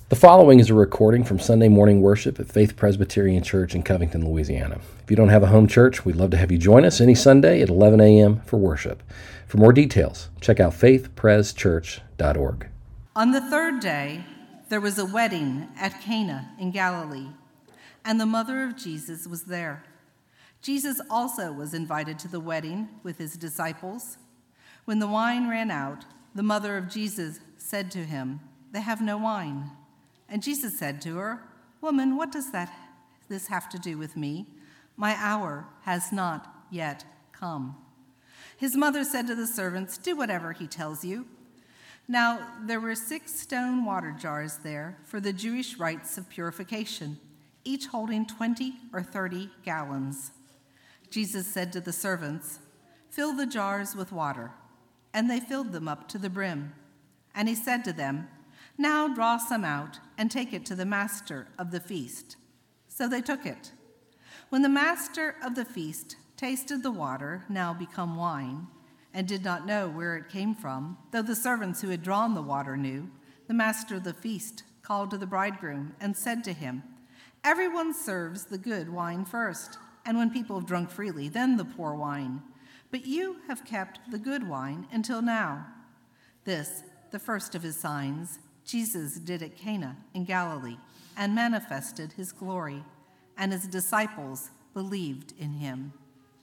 The following is a recording from Sunday morning worship at Faith Presbyterian Church in Covington, Louisiana. If you don't have a home church, we'd love to have you join us any Sunday at 11 a.m. for worship. For more details, check out faithpreschurch.org. On the third day, there was a wedding at Cana in Galilee, and the mother of Jesus was there. Jesus also was invited to the wedding with his disciples. When the wine ran out, the mother of Jesus said to him, "They have no wine." And Jesus said to her, "Woman, what does this have to do with me? My hour has not yet come." His mother said to the servants, "Do whatever he tells you." Now there were 6 stone water jars there for the Jewish rites of purification, each holding 20 or 30 gallons. Jesus said to the servants, "Fill the jars with water." And they filled them up to the brim. And he said to them, "Now draw some out and take it to the master of the feast." So they took it. When the master of the feast tasted the water, now become wine, and did not know where it came from, though the servants who had drawn the water knew, the master of the feast called to the bridegroom and said to him, "Everyone serves the good wine first, and when people have drunk freely, then the poor wine. But you have kept the good wine until now." This, the first of his signs, Jesus did at Cana in Galilee and manifested his glory, and his disciples believed in him.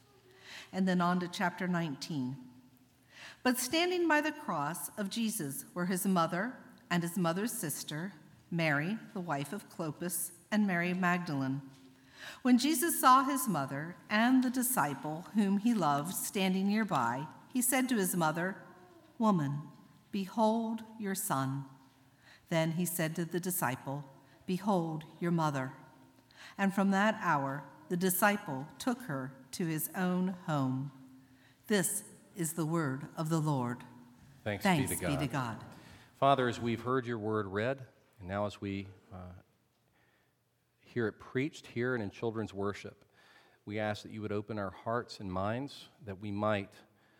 And then on to chapter 19. But standing by the cross of Jesus were his mother and his mother's sister, Mary, the wife of Clopas, and Mary Magdalene. When Jesus saw his mother and the disciple whom he loved standing nearby, he said to his mother, "Woman, behold your son." Then he said to the disciple, "Behold your mother." And from that hour, the disciple took her to his own home. This is the word of the Lord. Thanks be to God. Father, as we've heard your word read, and now as we hear it preached here and in children's worship, we ask that you would open our hearts and minds that we might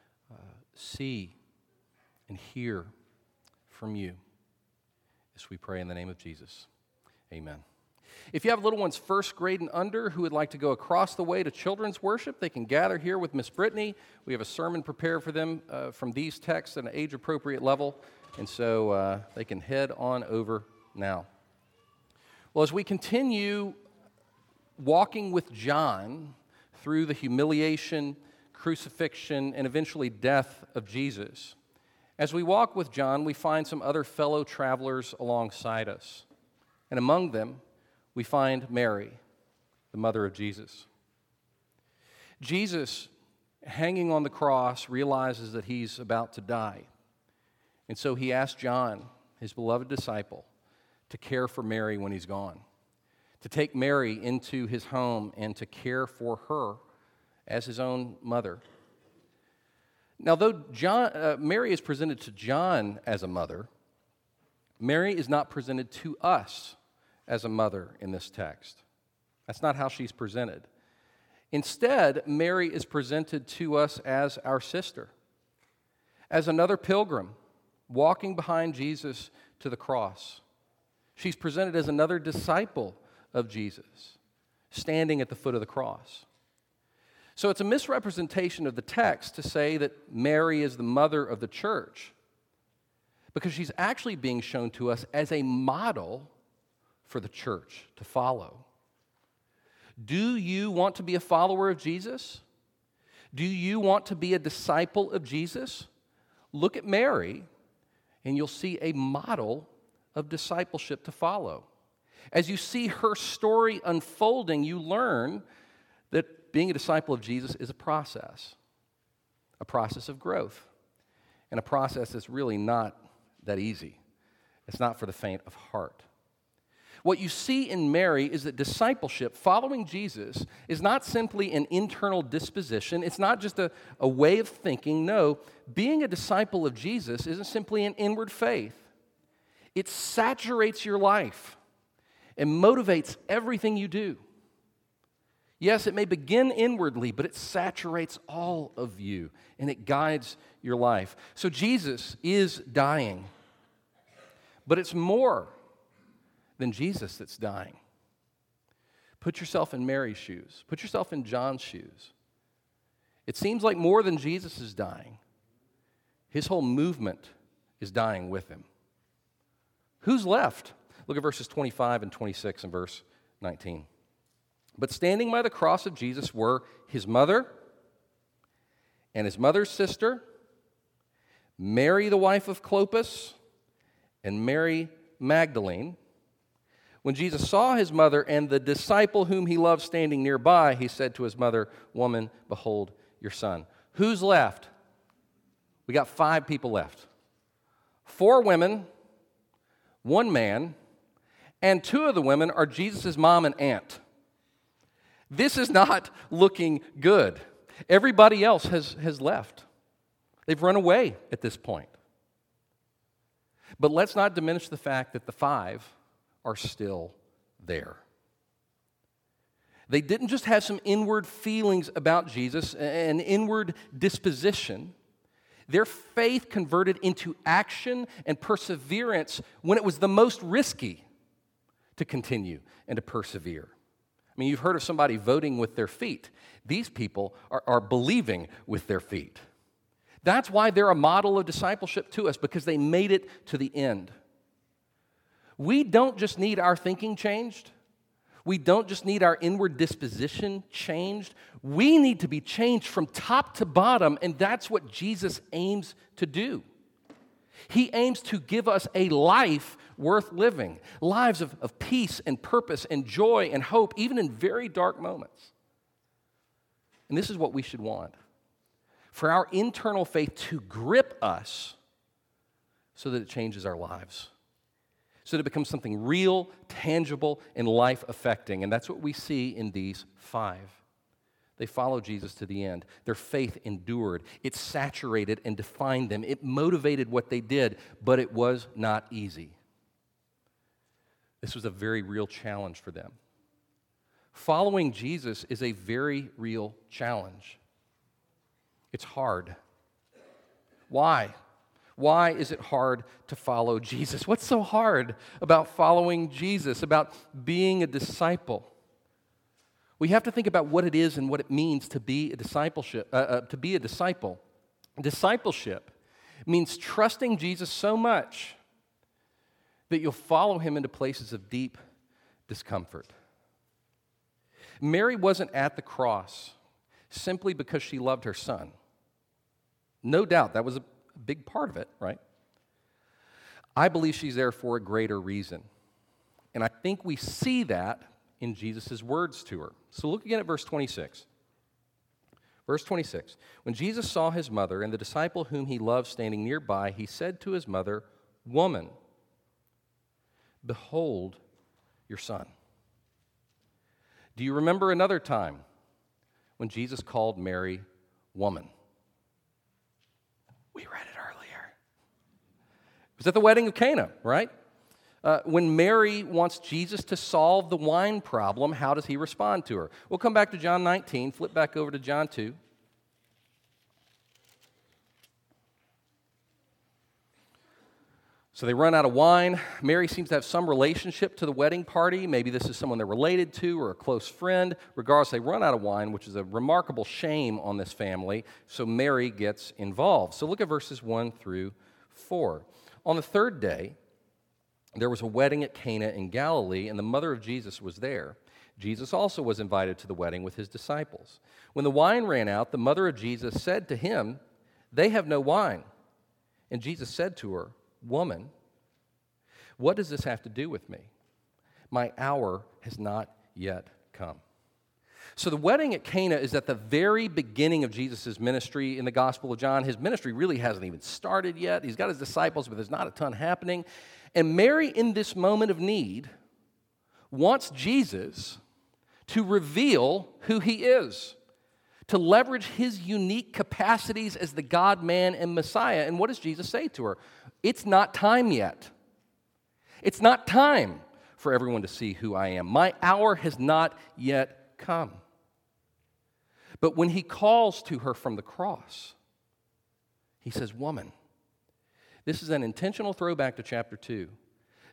see and hear from you. This we pray in the name of Jesus. Amen. If you have little ones first grade and under who would like to go across the way to children's worship, they can gather here with Miss Brittany. We have a sermon prepared for them from these texts at an age-appropriate level, and so they can head on over now. Well, as we continue walking with John through the humiliation, crucifixion, and eventually death of Jesus, as we walk with John, we find some other fellow travelers alongside us. And among them, we find Mary, the mother of Jesus. Jesus, hanging on the cross, realizes that he's about to die. And so he asks John, his beloved disciple, to care for Mary when he's gone, to take Mary into his home and to care for her as his own mother. Now, though Mary is presented to John as a mother, Mary is not presented to us as a mother in this text. That's not how she's presented. Instead, Mary is presented to us as our sister, as another pilgrim walking behind Jesus to the cross. She's presented as another disciple of Jesus, standing at the foot of the cross. So it's a misrepresentation of the text to say that Mary is the mother of the church, because she's actually being shown to us as a model for the church to follow. Do you want to be a follower of Jesus? Do you want to be a disciple of Jesus? Look at Mary, and you'll see a model of discipleship to follow. As you see her story unfolding, you learn that being a disciple of Jesus is a process of growth, and a process that's really not that easy. It's not for the faint of heart. What you see in Mary is that discipleship, following Jesus, is not simply an internal disposition. It's not just a way of thinking. No, being a disciple of Jesus isn't simply an inward faith. It saturates your life and motivates everything you do. Yes, it may begin inwardly, but it saturates all of you, and it guides your life. So Jesus is dying, but it's more than Jesus that's dying. Put yourself in Mary's shoes. Put yourself in John's shoes. It seems like more than Jesus is dying, his whole movement is dying with him. Who's left? Look at verses 25 and 26 and verse 19. But standing by the cross of Jesus were his mother and his mother's sister, Mary the wife of Clopas, and Mary Magdalene. When Jesus saw his mother and the disciple whom he loved standing nearby, he said to his mother, "Woman, behold your son." Who's left? We got 5 people left. 4 women, 1 man, and 2 of the women are Jesus' mom and aunt. This is not looking good. Everybody else has left. They've run away at this point. But let's not diminish the fact that the 5 are still there. They didn't just have some inward feelings about Jesus, an inward disposition. Their faith converted into action and perseverance when it was the most risky to continue and to persevere. I mean, you've heard of somebody voting with their feet. These people are believing with their feet. That's why they're a model of discipleship to us, because they made it to the end. We don't just need our thinking changed. We don't just need our inward disposition changed. We need to be changed from top to bottom, and that's what Jesus aims to do. He aims to give us a life worth living, lives of peace and purpose and joy and hope, even in very dark moments. And this is what we should want, for our internal faith to grip us so that it changes our lives, so that it becomes something real, tangible, and life-affecting. And that's what we see in these 5. They followed Jesus to the end. Their faith endured. It saturated and defined them. It motivated what they did, but it was not easy. This was a very real challenge for them. Following Jesus is a very real challenge. It's hard. Why? Why is it hard to follow Jesus? What's so hard about following Jesus, about being a disciple? We have to think about what it is and what it means to be a discipleship. To be a disciple. Discipleship means trusting Jesus so much that you'll follow him into places of deep discomfort. Mary wasn't at the cross simply because she loved her son. No doubt that was a big part of it, right? I believe she's there for a greater reason. And I think we see that in Jesus' words to her. So look again at verse 26. Verse 26. When Jesus saw his mother and the disciple whom he loved standing nearby, he said to his mother, "Woman, behold your son." Do you remember another time when Jesus called Mary woman? We read it earlier. It was at the wedding of Cana, right? When Mary wants Jesus to solve the wine problem, how does he respond to her? We'll come back to John 19, flip back over to John 2. So they run out of wine. Mary seems to have some relationship to the wedding party. Maybe this is someone they're related to or a close friend. Regardless, they run out of wine, which is a remarkable shame on this family. So Mary gets involved. So look at verses 1 through 4. On the 3rd day, there was a wedding at Cana in Galilee, and the mother of Jesus was there. Jesus also was invited to the wedding with his disciples. When the wine ran out, the mother of Jesus said to him, "They have no wine." And Jesus said to her, "Woman, what does this have to do with me? My hour has not yet come." So the wedding at Cana is at the very beginning of Jesus' ministry in the Gospel of John. His ministry really hasn't even started yet. He's got his disciples, but there's not a ton happening. And Mary, in this moment of need, wants Jesus to reveal who he is, to leverage his unique capacities as the God, man, and Messiah. And what does Jesus say to her? It's not time yet. It's not time for everyone to see who I am. My hour has not yet come. But when he calls to her from the cross, he says, "Woman." This is an intentional throwback to chapter 2.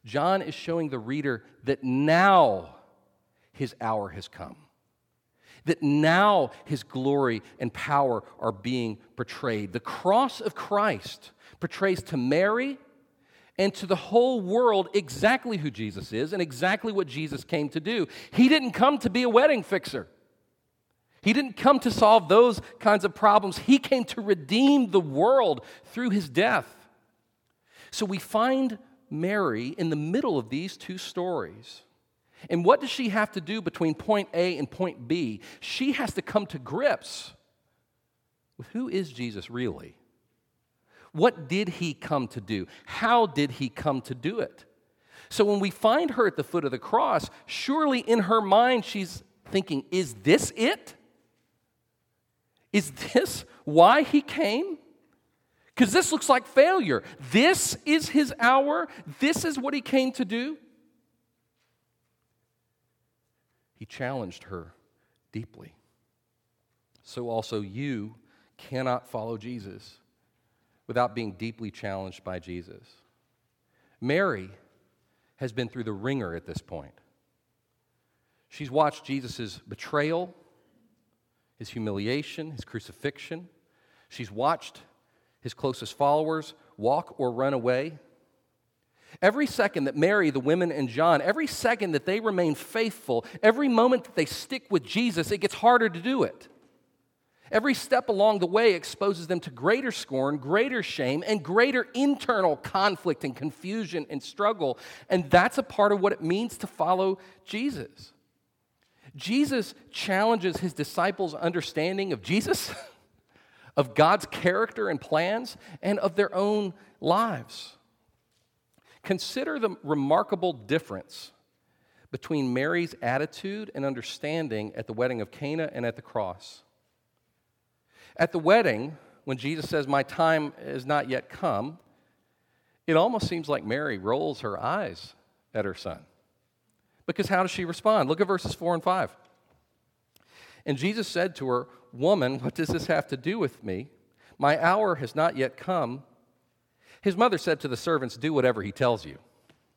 John is showing the reader that now his hour has come, that now his glory and power are being portrayed. The cross of Christ portrays to Mary and to the whole world exactly who Jesus is and exactly what Jesus came to do. He didn't come to be a wedding fixer. He didn't come to solve those kinds of problems. He came to redeem the world through his death. So we find Mary in the middle of these two stories. And what does she have to do between point A and point B? She has to come to grips with who is Jesus really? What did he come to do? How did he come to do it? So when we find her at the foot of the cross, surely in her mind she's thinking, is this it? Is this why he came? Because this looks like failure. This is his hour. This is what he came to do. He challenged her deeply. So also you cannot follow Jesus without being deeply challenged by Jesus. Mary has been through the ringer at this point. She's watched Jesus' betrayal, his humiliation, his crucifixion. She's watched his closest followers walk or run away. Every second that Mary, the women, and John, every second that they remain faithful, every moment that they stick with Jesus, it gets harder to do it. Every step along the way exposes them to greater scorn, greater shame, and greater internal conflict and confusion and struggle. And that's a part of what it means to follow Jesus. Jesus challenges his disciples' understanding of Jesus, of God's character and plans, and of their own lives. Consider the remarkable difference between Mary's attitude and understanding at the wedding of Cana and at the cross. At the wedding, when Jesus says, "My time has not yet come," it almost seems like Mary rolls her eyes at her son. Because how does she respond? Look at verses 4 and 5. And Jesus said to her, "Woman, what does this have to do with me? My hour has not yet come." His mother said to the servants, "Do whatever he tells you."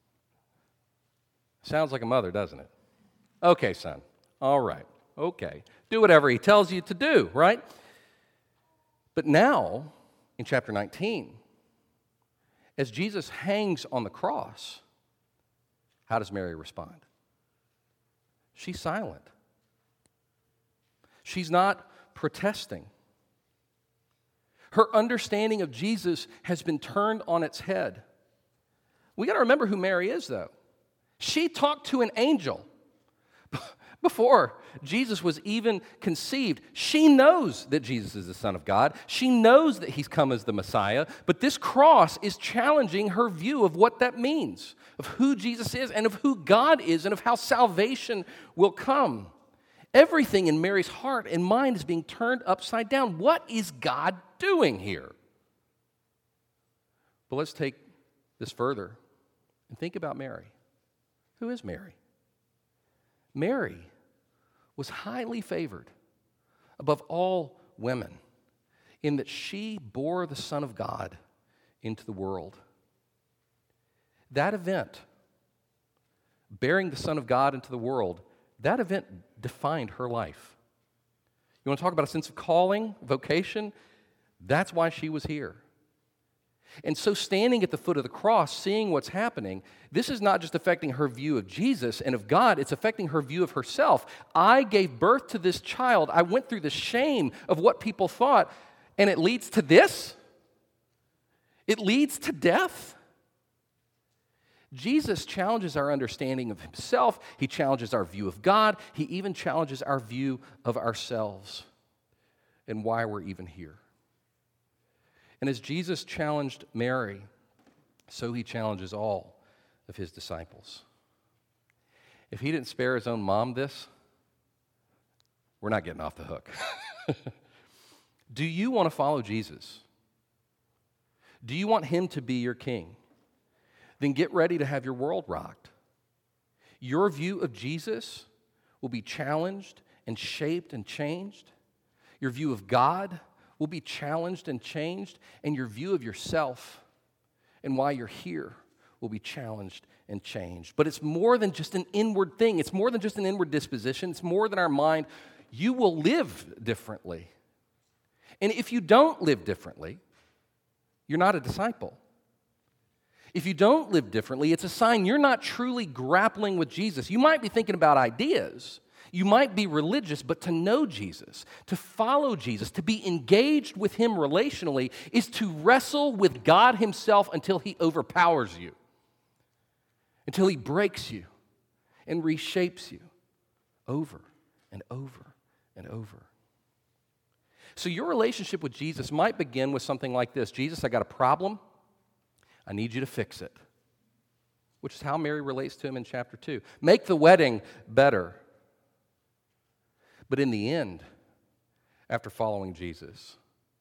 Sounds like a mother, doesn't it? Okay, son. All right. Okay. Do whatever he tells you to do, right? But now, in chapter 19, as Jesus hangs on the cross, how does Mary respond? She's silent. She's not protesting. Her understanding of Jesus has been turned on its head. We got to remember who Mary is, though. She talked to an angel before Jesus was even conceived. She knows that Jesus is the Son of God. She knows that he's come as the Messiah. But this cross is challenging her view of what that means, of who Jesus is and of who God is and of how salvation will come. Everything in Mary's heart and mind is being turned upside down. What is God doing here? But let's take this further and think about Mary. Who is Mary? Mary was highly favored above all women in that she bore the Son of God into the world. That event, bearing the Son of God into the world, that event defined her life. You want to talk about a sense of calling, vocation? That's why she was here. And so standing at the foot of the cross, seeing what's happening, this is not just affecting her view of Jesus and of God, it's affecting her view of herself. I gave birth to this child. I went through the shame of what people thought, and it leads to this? It leads to death? Jesus challenges our understanding of himself. He challenges our view of God. He even challenges our view of ourselves and why we're even here. And as Jesus challenged Mary, so he challenges all of his disciples. If he didn't spare his own mom this, we're not getting off the hook. Do you want to follow Jesus? Do you want him to be your king? Then get ready to have your world rocked. Your view of Jesus will be challenged and shaped and changed. Your view of God will be challenged and changed, and your view of yourself and why you're here will be challenged and changed. But it's more than just an inward thing. It's more than just an inward disposition. It's more than our mind. You will live differently. And if you don't live differently, you're not a disciple. If you don't live differently, it's a sign you're not truly grappling with Jesus. You might be thinking about ideas. You might be religious, but to know Jesus, to follow Jesus, to be engaged with Him relationally is to wrestle with God Himself until He overpowers you, until He breaks you and reshapes you over and over and over. So your relationship with Jesus might begin with something like this: Jesus, I got a problem. I need you to fix it. Which is how Mary relates to Him in chapter 2. Make the wedding better. But in the end, after following Jesus,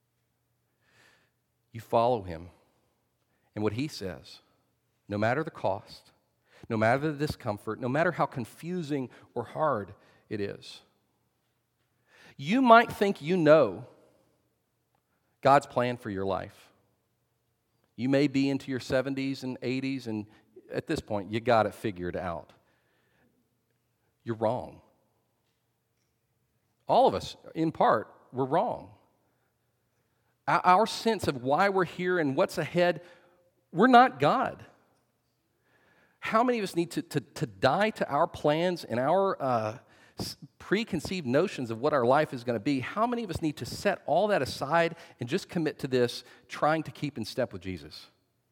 you follow Him and what He says, no matter the cost, no matter the discomfort, no matter how confusing or hard it is. You might think you know God's plan for your life. You may be into your 70s and 80s, and at this point, you got it figured out. You're wrong. All of us, in part, we're wrong. Our sense of why we're here and what's ahead, we're not God. How many of us need to die to our plans and our preconceived notions of what our life is going to be? How many of us need to set all that aside and just commit to this, trying to keep in step with Jesus?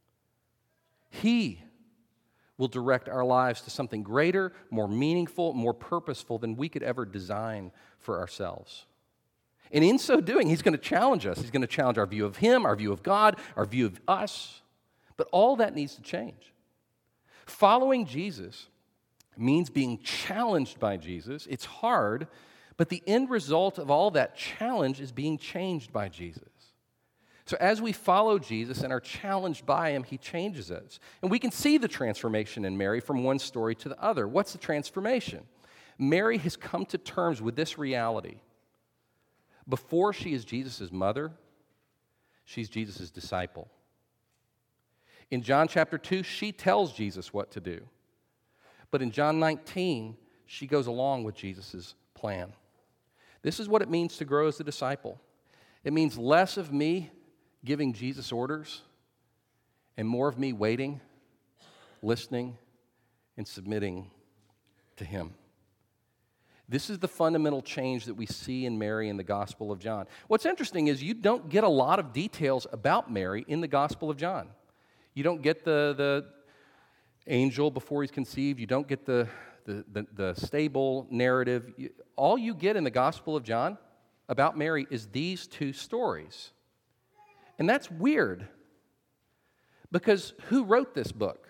He will direct our lives to something greater, more meaningful, more purposeful than we could ever design for ourselves. And in so doing, He's going to challenge us. He's going to challenge our view of Him, our view of God, our view of us. But all that needs to change. Following Jesus means being challenged by Jesus. It's hard, but the end result of all that challenge is being changed by Jesus. So as we follow Jesus and are challenged by Him, He changes us. And we can see the transformation in Mary from one story to the other. What's the transformation? Mary has come to terms with this reality. Before she is Jesus' mother, she's Jesus' disciple. In John chapter 2, she tells Jesus what to do. But in John 19, she goes along with Jesus' plan. This is what it means to grow as a disciple. It means less of me giving Jesus orders and more of me waiting, listening, and submitting to Him. This is the fundamental change that we see in Mary in the Gospel of John. What's interesting is you don't get a lot of details about Mary in the Gospel of John. You don't get the angel before he's conceived. You don't get the stable narrative. All you get in the Gospel of John about Mary is these two stories. And that's weird, because who wrote this book?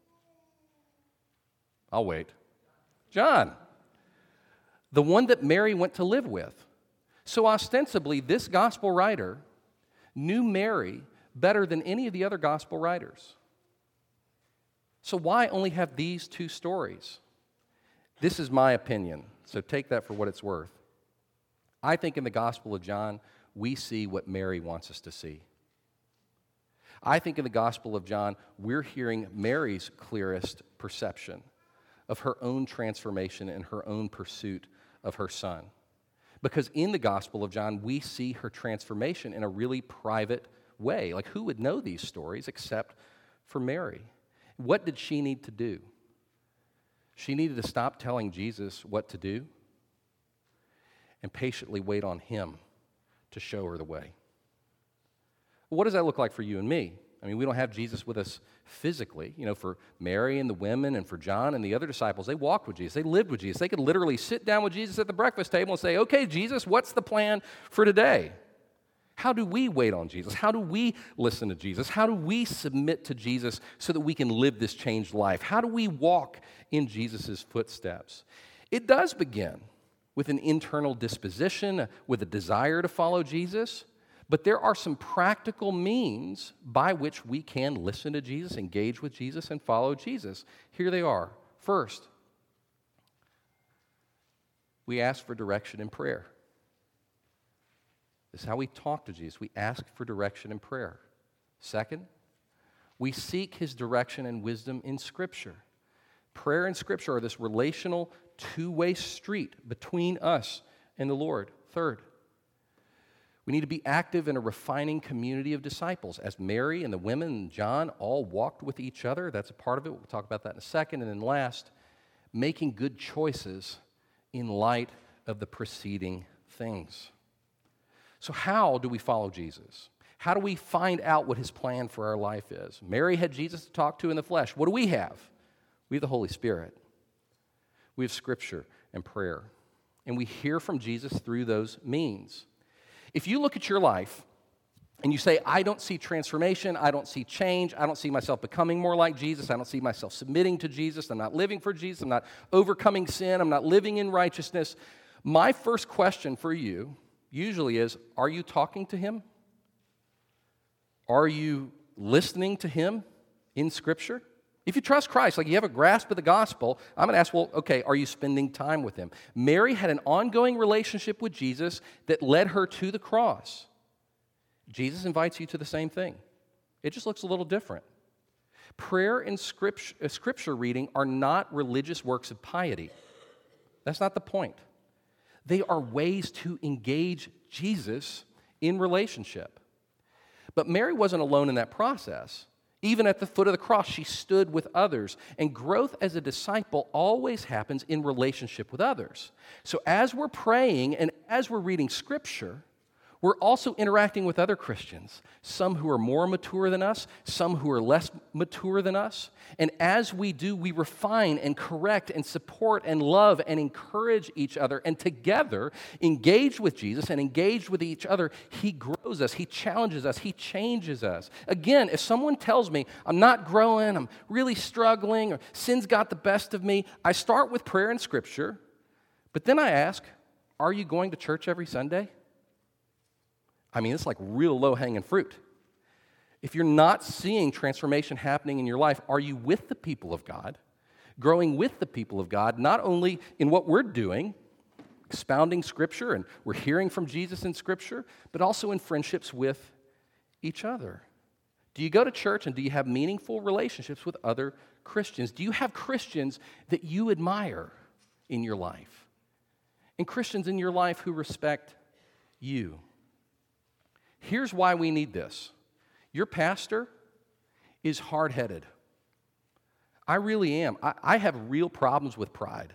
I'll wait. John, the one that Mary went to live with. So ostensibly, this gospel writer knew Mary better than any of the other gospel writers. So why only have these two stories? This is my opinion, so take that for what it's worth. I think in the Gospel of John, we see what Mary wants us to see. I think in the Gospel of John, we're hearing Mary's clearest perception of her own transformation and her own pursuit of her Son. Because in the Gospel of John, we see her transformation in a really private way. Like, who would know these stories except for Mary? What did she need to do? She needed to stop telling Jesus what to do and patiently wait on Him to show her the way. What does that look like for you and me? I mean, we don't have Jesus with us physically. You know, for Mary and the women and for John and the other disciples, they walked with Jesus. They lived with Jesus. They could literally sit down with Jesus at the breakfast table and say, okay, Jesus, what's the plan for today? How do we wait on Jesus? How do we listen to Jesus? How do we submit to Jesus so that we can live this changed life? How do we walk in Jesus' footsteps? It does begin with an internal disposition, with a desire to follow Jesus, but there are some practical means by which we can listen to Jesus, engage with Jesus, and follow Jesus. Here they are. First, we ask for direction in prayer. This is how we talk to Jesus. We ask for direction in prayer. Second, We seek his direction and wisdom in Scripture. Prayer and Scripture are this relational, two-way street between us and the Lord. Third, we need to be active in a refining community of disciples. As Mary and the women and John all walked with each other, that's a part of it. We'll talk about that in a second. And then last, making good choices in light of the preceding things. So how do we follow Jesus? How do we find out what his plan for our life is? Mary had Jesus to talk to in the flesh. What do we have? We have the Holy Spirit. We have Scripture and prayer. And we hear from Jesus through those means. If you look at your life and you say, I don't see transformation, I don't see change, I don't see myself becoming more like Jesus, I don't see myself submitting to Jesus, I'm not living for Jesus, I'm not overcoming sin, I'm not living in righteousness, my first question for you usually is, are you talking to him? Are you listening to him in Scripture? If you trust Christ, like you have a grasp of the gospel, I'm going to ask, well, okay, are you spending time with him? Mary had an ongoing relationship with Jesus that led her to the cross. Jesus invites you to the same thing. It just looks a little different. Prayer and scripture reading are not religious works of piety. That's not the point. They are ways to engage Jesus in relationship. But Mary wasn't alone in that process. Even at the foot of the cross, she stood with others. And growth as a disciple always happens in relationship with others. So as we're praying and as we're reading Scripture, we're also interacting with other Christians, some who are more mature than us, some who are less mature than us. And as we do, we refine and correct and support and love and encourage each other. And together, engaged with Jesus and engaged with each other, he grows us, he challenges us, he changes us. Again, if someone tells me I'm not growing, I'm really struggling, or sin's got the best of me, I start with prayer and Scripture, but then I ask, are you going to church every Sunday? I mean, it's like real low-hanging fruit. If you're not seeing transformation happening in your life, are you with the people of God, growing with the people of God, not only in what we're doing, expounding Scripture, and we're hearing from Jesus in Scripture, but also in friendships with each other? Do you go to church and do you have meaningful relationships with other Christians? Do you have Christians that you admire in your life? And Christians in your life who respect you? Here's why we need this. Your pastor is hard-headed. I really am. I have real problems with pride.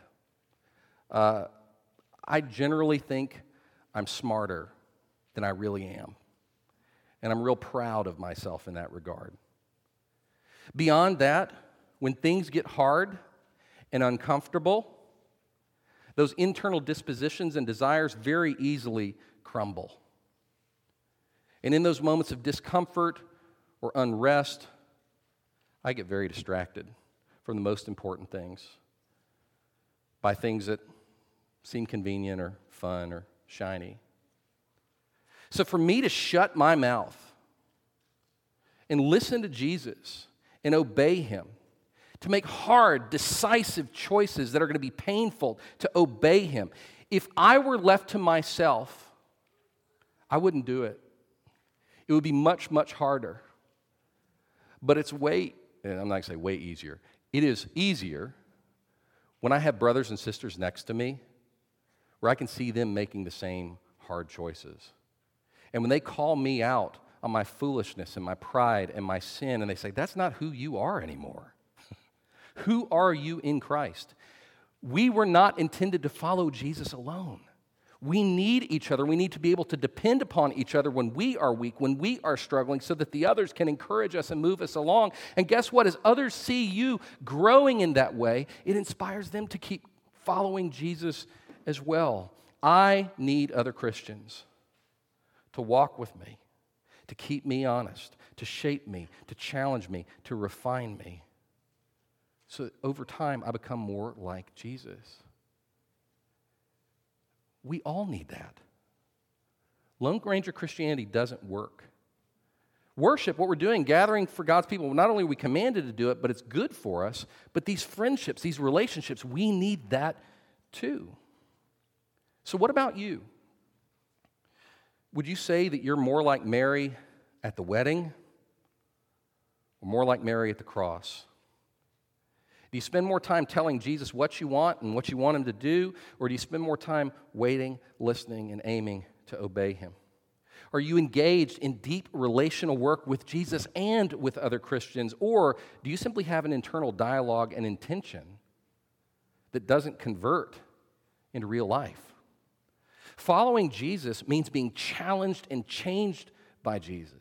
I generally think I'm smarter than I really am. And I'm real proud of myself in that regard. Beyond that, when things get hard and uncomfortable, those internal dispositions and desires very easily crumble. And in those moments of discomfort or unrest, I get very distracted from the most important things by things that seem convenient or fun or shiny. So for me to shut my mouth and listen to Jesus and obey him, to make hard, decisive choices that are going to be painful, to obey him, if I were left to myself, I wouldn't do it. It would be much, much harder. But it's I'm not going to say way easier. It is easier when I have brothers and sisters next to me where I can see them making the same hard choices. And when they call me out on my foolishness and my pride and my sin, and they say, that's not who you are anymore. Who are you in Christ? We were not intended to follow Jesus alone. We need each other. We need to be able to depend upon each other when we are weak, when we are struggling, so that the others can encourage us and move us along. And guess what? As others see you growing in that way, it inspires them to keep following Jesus as well. I need other Christians to walk with me, to keep me honest, to shape me, to challenge me, to refine me, so that over time I become more like Jesus. We all need that. Lone Ranger Christianity doesn't work. Worship, what we're doing, gathering for God's people, not only are we commanded to do it, but it's good for us, but these friendships, these relationships, we need that too. So what about you? Would you say that you're more like Mary at the wedding or more like Mary at the cross? Do you spend more time telling Jesus what you want and what you want him to do, or do you spend more time waiting, listening, and aiming to obey him? Are you engaged in deep relational work with Jesus and with other Christians, or do you simply have an internal dialogue and intention that doesn't convert into real life? Following Jesus means being challenged and changed by Jesus.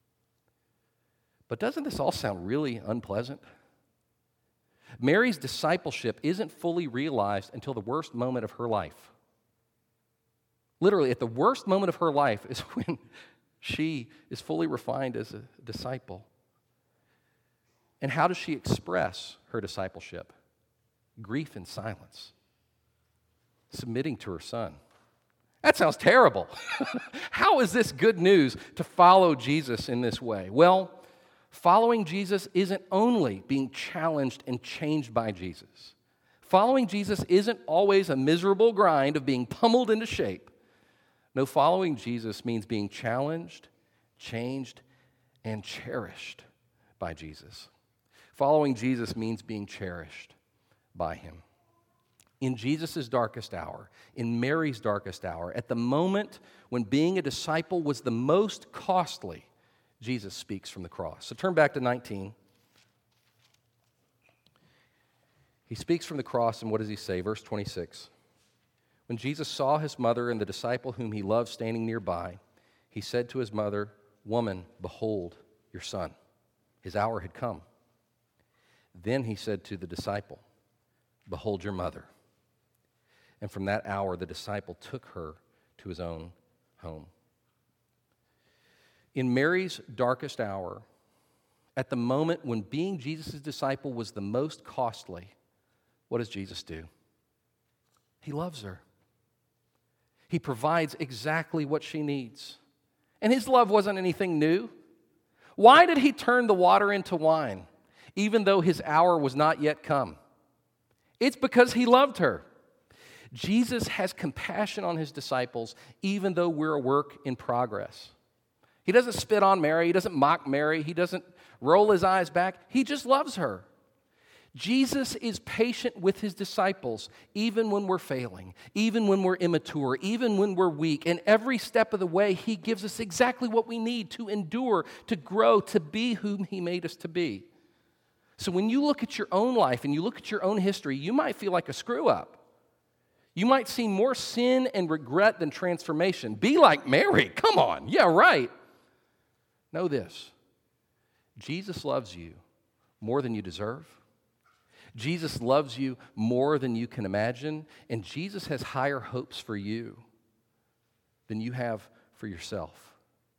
But doesn't this all sound really unpleasant? Mary's discipleship isn't fully realized until the worst moment of her life. Literally, at the worst moment of her life is when she is fully refined as a disciple. And how does she express her discipleship? Grief and silence, submitting to her son. That sounds terrible. How is this good news to follow Jesus in this way? Well, following Jesus isn't only being challenged and changed by Jesus. Following Jesus isn't always a miserable grind of being pummeled into shape. No, following Jesus means being challenged, changed, and cherished by Jesus. Following Jesus means being cherished by him. In Jesus' darkest hour, in Mary's darkest hour, at the moment when being a disciple was the most costly, Jesus speaks from the cross. So turn back to 19. He speaks from the cross, and what does he say? Verse 26. When Jesus saw his mother and the disciple whom he loved standing nearby, he said to his mother, "Woman, behold your son." His hour had come. Then he said to the disciple, "Behold your mother." And from that hour, the disciple took her to his own home. In Mary's darkest hour, at the moment when being Jesus' disciple was the most costly, what does Jesus do? He loves her. He provides exactly what she needs. And his love wasn't anything new. Why did he turn the water into wine, even though his hour was not yet come? It's because he loved her. Jesus has compassion on his disciples, even though we're a work in progress. He doesn't spit on Mary. He doesn't mock Mary. He doesn't roll his eyes back. He just loves her. Jesus is patient with his disciples, even when we're failing, even when we're immature, even when we're weak. And every step of the way, he gives us exactly what we need to endure, to grow, to be whom he made us to be. So when you look at your own life and you look at your own history, you might feel like a screw-up. You might see more sin and regret than transformation. Be like Mary. Come on. Yeah, right. Know this. Jesus loves you more than you deserve. Jesus loves you more than you can imagine. And Jesus has higher hopes for you than you have for yourself.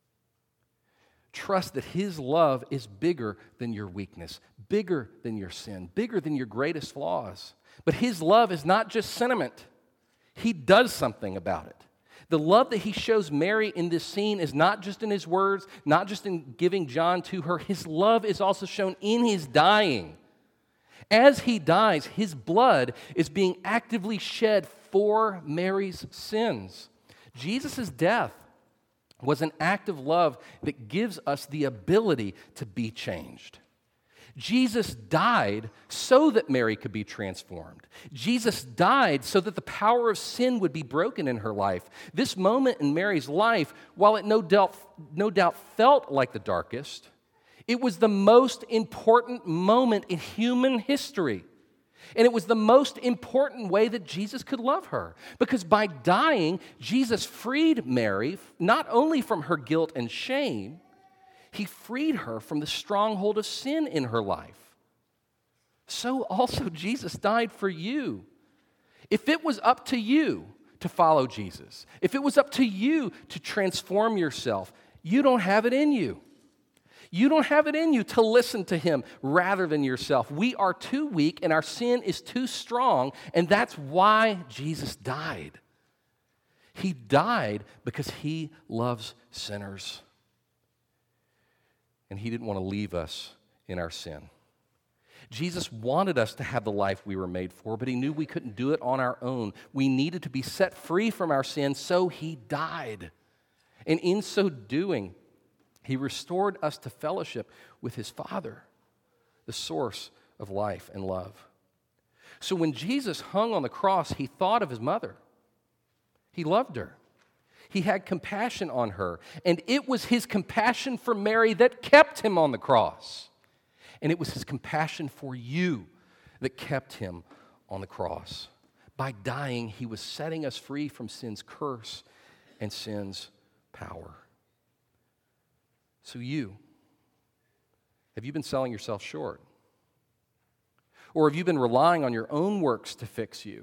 Trust that his love is bigger than your weakness, bigger than your sin, bigger than your greatest flaws. But his love is not just sentiment. He does something about it. The love that he shows Mary in this scene is not just in his words, not just in giving John to her. His love is also shown in his dying. As he dies, his blood is being actively shed for Mary's sins. Jesus' death was an act of love that gives us the ability to be changed. Jesus died so that Mary could be transformed. Jesus died so that the power of sin would be broken in her life. This moment in Mary's life, while it no doubt felt like the darkest, it was the most important moment in human history. And it was the most important way that Jesus could love her. Because by dying, Jesus freed Mary not only from her guilt and shame, he freed her from the stronghold of sin in her life. So also Jesus died for you. If it was up to you to follow Jesus, if it was up to you to transform yourself, you don't have it in you. You don't have it in you to listen to him rather than yourself. We are too weak and our sin is too strong, and that's why Jesus died. He died because he loves sinners. And he didn't want to leave us in our sin. Jesus wanted us to have the life we were made for, but he knew we couldn't do it on our own. We needed to be set free from our sin, so he died. And in so doing, he restored us to fellowship with his Father. the source of life and love. So when Jesus hung on the cross, he thought of his mother. He loved her. He had compassion on her. And it was his compassion for Mary that kept him on the cross. And it was his compassion for you that kept him on the cross. By dying, he was setting us free from sin's curse and sin's power. So have you been selling yourself short? Or have you been relying on your own works to fix you,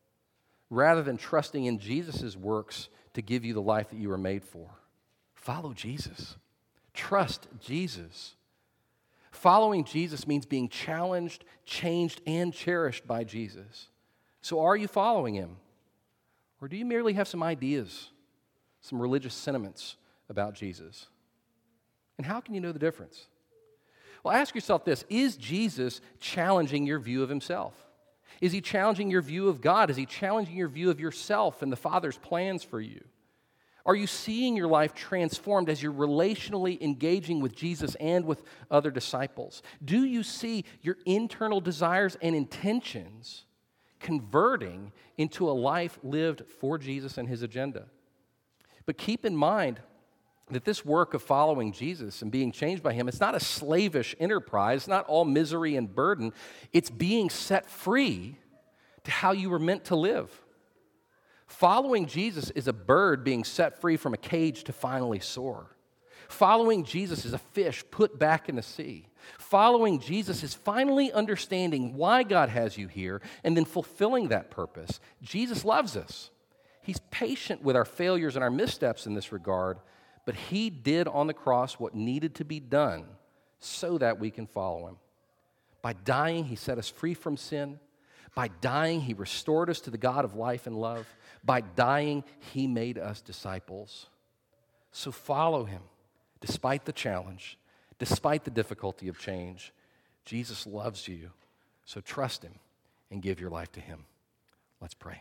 rather than trusting in Jesus' works to give you the life that you were made for? Follow Jesus. Trust Jesus. Following Jesus means being challenged, changed, and cherished by Jesus. So are you following him? Or do you merely have some ideas, some religious sentiments about Jesus? And how can you know the difference? Well, ask yourself this: is Jesus challenging your view of himself? Is he challenging your view of God? Is he challenging your view of yourself and the Father's plans for you? Are you seeing your life transformed as you're relationally engaging with Jesus and with other disciples? Do you see your internal desires and intentions converting into a life lived for Jesus and his agenda? But keep in mind that this work of following Jesus and being changed by him, it's not a slavish enterprise, it's not all misery and burden. It's being set free to how you were meant to live. Following Jesus is a bird being set free from a cage to finally soar. Following Jesus is a fish put back in the sea. Following Jesus is finally understanding why God has you here and then fulfilling that purpose. Jesus loves us. He's patient with our failures and our missteps in this regard, but he did on the cross what needed to be done so that we can follow him. By dying, he set us free from sin. By dying, he restored us to the God of life and love. By dying, he made us disciples. So follow him, despite the challenge, despite the difficulty of change. Jesus loves you, so trust him and give your life to him. Let's pray.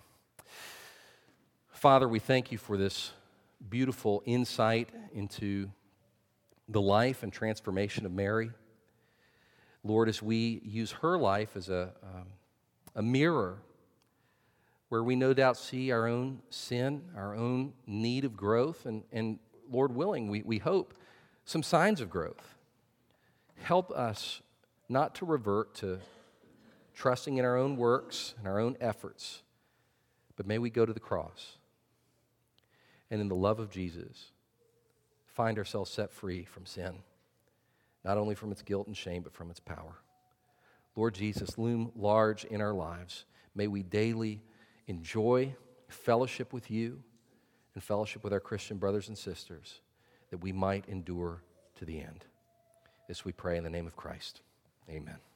Father, we thank you for this beautiful insight into the life and transformation of Mary. Lord, as we use her life as a mirror where we no doubt see our own sin, our own need of growth, and Lord willing, we hope, some signs of growth. Help us not to revert to trusting in our own works and our own efforts, but may we go to the cross and in the love of Jesus find ourselves set free from sin, not only from its guilt and shame, but from its power. Lord Jesus, loom large in our lives. May we daily enjoy fellowship with you and fellowship with our Christian brothers and sisters, that we might endure to the end. This we pray in the name of Christ. Amen.